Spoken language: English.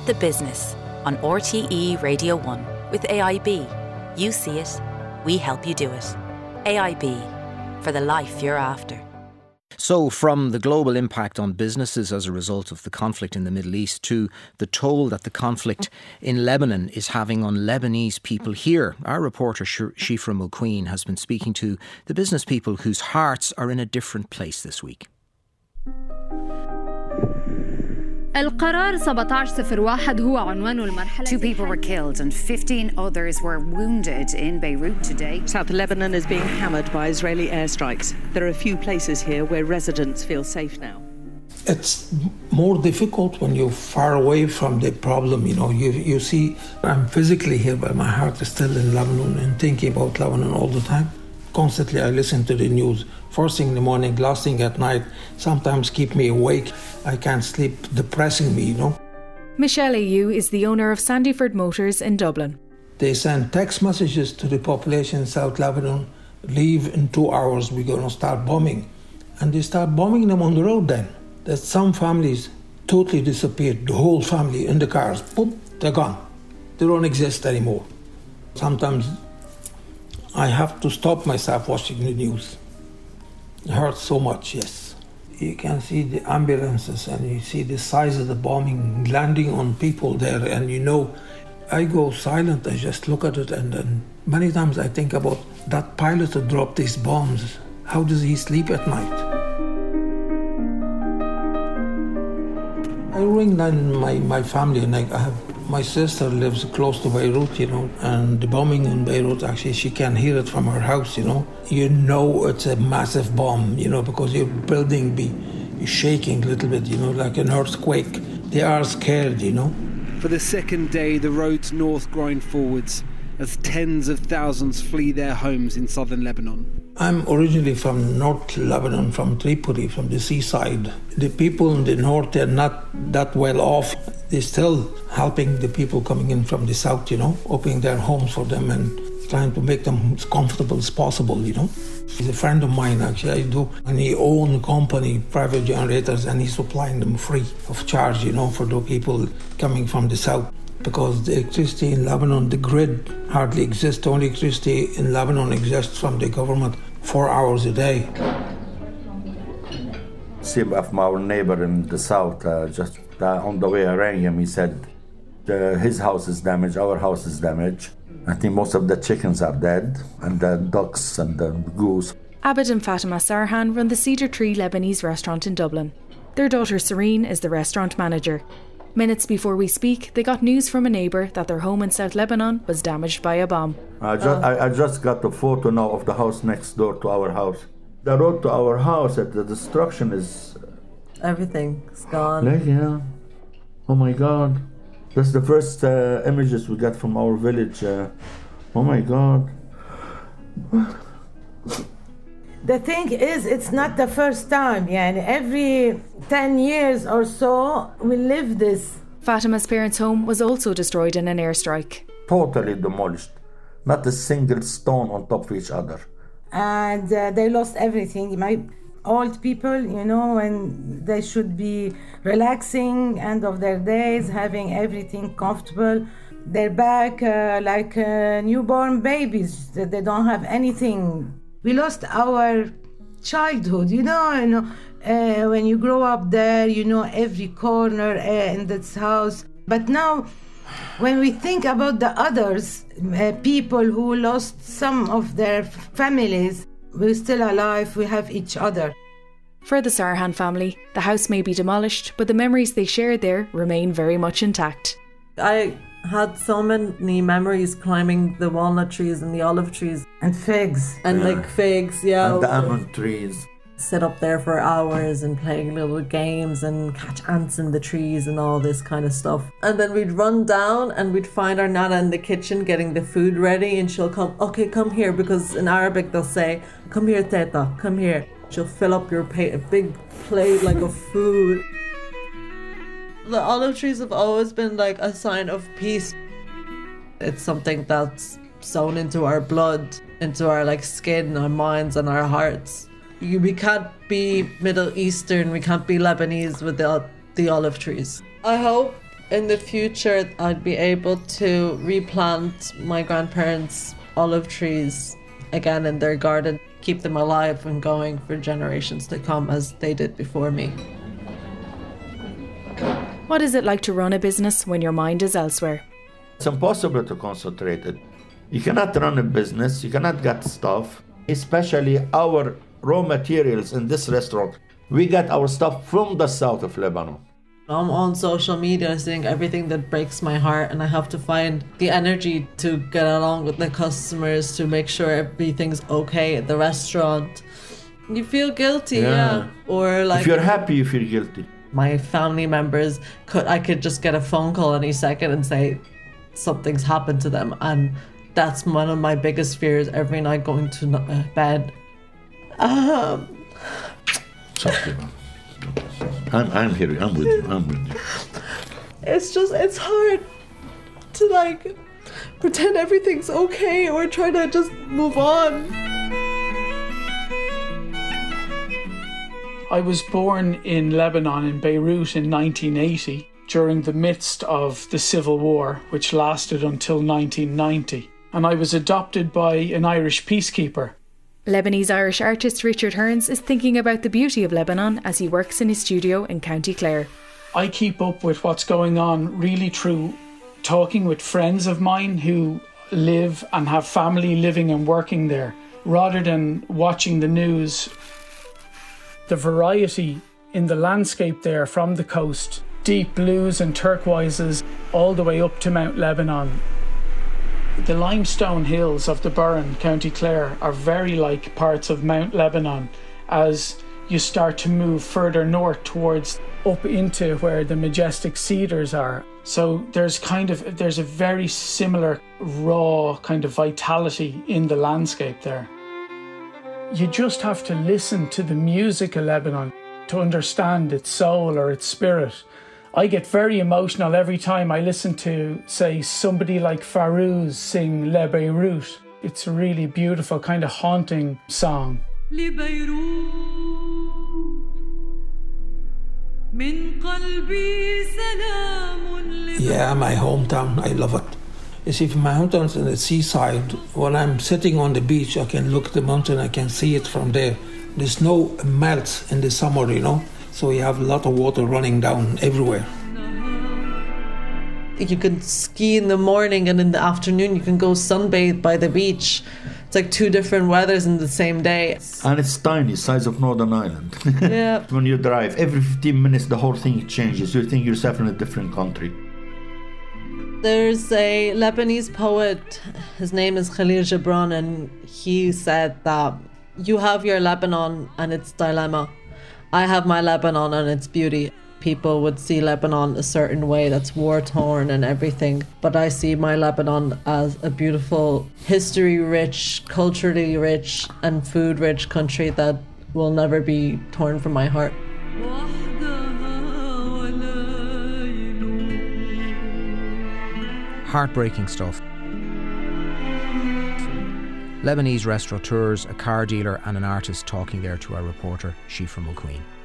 The Business on RTE Radio 1 with AIB. You see it, we help you do it. AIB, for the life you're after. So, from the global impact on businesses as a result of the conflict in the Middle East to the toll that the conflict in Lebanon is having on Lebanese people here, our reporter Shifra Mulqueen has been speaking to the business people whose hearts are in a different place this week. القرار 1701 هو عنوان المرحلة. 2 people were killed and 15 others were wounded in Beirut today. South Lebanon is being hammered by Israeli airstrikes. There are a few places here where residents feel safe now. It's more difficult when you're far away from the problem. You see, I'm physically here, but my heart is still in Lebanon and thinking about Lebanon all the time. Constantly I listen to the news. First thing in the morning, last thing at night, sometimes keep me awake. I can't sleep, depressing me, Michelle Ayu is the owner of Sandyford Motors in Dublin. They send text messages to the population in South Lebanon, leave in 2 hours, we're going to start bombing. And they start bombing them on the road then. That some families totally disappeared, the whole family in the cars, boom, they're gone. They don't exist anymore. Sometimes I have to stop myself watching the news. It hurts so much, yes. You can see the ambulances and you see the size of the bombing landing on people there, and I go silent, I just look at it, and then many times I think about that pilot who dropped these bombs. How does he sleep at night? I ring then my family, and I have my sister lives close to Beirut, and the bombing in Beirut, actually, she can hear it from her house, it's a massive bomb, because your building be shaking a little bit, like an earthquake. They are scared, For the second day, the roads north grind forwards as tens of thousands flee their homes in southern Lebanon. I'm originally from North Lebanon, from Tripoli, from the seaside. The people in the north, they're not that well off. They're still helping the people coming in from the south, opening their homes for them and trying to make them as comfortable as possible, He's a friend of mine, actually, I do. And he owns a company, private generators, and he's supplying them free of charge, for the people coming from the south. Because the electricity in Lebanon, the grid hardly exists. The only electricity in Lebanon exists from the government 4 hours a day. Same of our neighbor in the south, just on the way I rang him, he said his house is damaged, our house is damaged. I think most of the chickens are dead, and the ducks and the goose. Abid and Fatima Sarhan run the Cedar Tree Lebanese restaurant in Dublin. Their daughter Serene is the restaurant manager. Minutes before we speak, they got news from a neighbour that their home in South Lebanon was damaged by a bomb. I just got the photo now of the house next door to our house. The road to our house, the destruction is... Everything's gone. Yeah. Oh my God. That's the first images we got from our village. Oh my God. The thing is, it's not the first time. Every 10 years or so, we live this. Fatima's parents' home was also destroyed in an airstrike. Totally demolished. Not a single stone on top of each other. And they lost everything. My old people, when they should be relaxing, end of their days, having everything comfortable. They're back like newborn babies. They don't have anything. We lost our childhood, when you grow up there, every corner in this house. But now, when we think about the others, people who lost some of their families, we're still alive, we have each other. For the Sarhan family, the house may be demolished, but the memories they shared there remain very much intact. I had so many memories climbing the walnut trees and the olive trees. And figs. And figs, yeah. And the almond trees. Sit up there for hours and playing little games and catch ants in the trees and all this kind of stuff. And then we'd run down and we'd find our Nana in the kitchen getting the food ready, and she'll come here, because in Arabic they'll say, come here, Teta, come here. She'll fill up your a big plate of food. The olive trees have always been like a sign of peace. It's something that's sewn into our blood, into our skin, our minds and our hearts. We can't be Middle Eastern, we can't be Lebanese without the olive trees. I hope in the future I'd be able to replant my grandparents' olive trees again in their garden, keep them alive and going for generations to come as they did before me. What is it like to run a business when your mind is elsewhere? It's impossible to concentrate it. You cannot run a business, you cannot get stuff, especially our raw materials in this restaurant. We get our stuff from the south of Lebanon. I'm on social media seeing everything that breaks my heart, and I have to find the energy to get along with the customers to make sure everything's okay at the restaurant. You feel guilty, yeah. Or like, if you're happy, you feel guilty. My family members, I could just get a phone call any second and say something's happened to them, and that's one of my biggest fears every night going to bed. Sorry, I'm here. I'm with you. It's hard to like pretend everything's okay or try to just move on. I was born in Lebanon, in Beirut, in 1980, during the midst of the Civil War, which lasted until 1990. And I was adopted by an Irish peacekeeper. Lebanese-Irish artist Richard Hearns is thinking about the beauty of Lebanon as he works in his studio in County Clare. I keep up with what's going on really through talking with friends of mine who live and have family living and working there, rather than watching the news. The variety in the landscape there, from the coast, deep blues and turquoises, all the way up to Mount Lebanon. The limestone hills of the Burren, County Clare, are very like parts of Mount Lebanon as you start to move further north towards up into where the majestic cedars are. So there's a very similar raw kind of vitality in the landscape there. You just have to listen to the music of Lebanon to understand its soul or its spirit. I get very emotional every time I listen to, say, somebody like Farouz sing Le Beirut. It's a really beautiful, kind of haunting song. Yeah, my hometown, I love it. You see, my hometown's in the seaside. When I'm sitting on the beach, I can look at the mountain, I can see it from there. The snow melts in the summer, you know, so you have a lot of water running down everywhere. You can ski in the morning, and in the afternoon you can go sunbathe by the beach. It's like two different weathers in the same day. And it's tiny, size of Northern Ireland. Yeah. When you drive, every 15 minutes the whole thing changes. You think yourself in a different country. There's a Lebanese poet, his name is Khalil Gibran, and he said that you have your Lebanon and its dilemma. I have my Lebanon and its beauty. People would see Lebanon a certain way that's war-torn and everything, but I see my Lebanon as a beautiful, history-rich, culturally rich and food-rich country that will never be torn from my heart. Heartbreaking stuff. Lebanese restaurateurs, a car dealer and an artist talking there to our reporter, Shifa Mulqueen.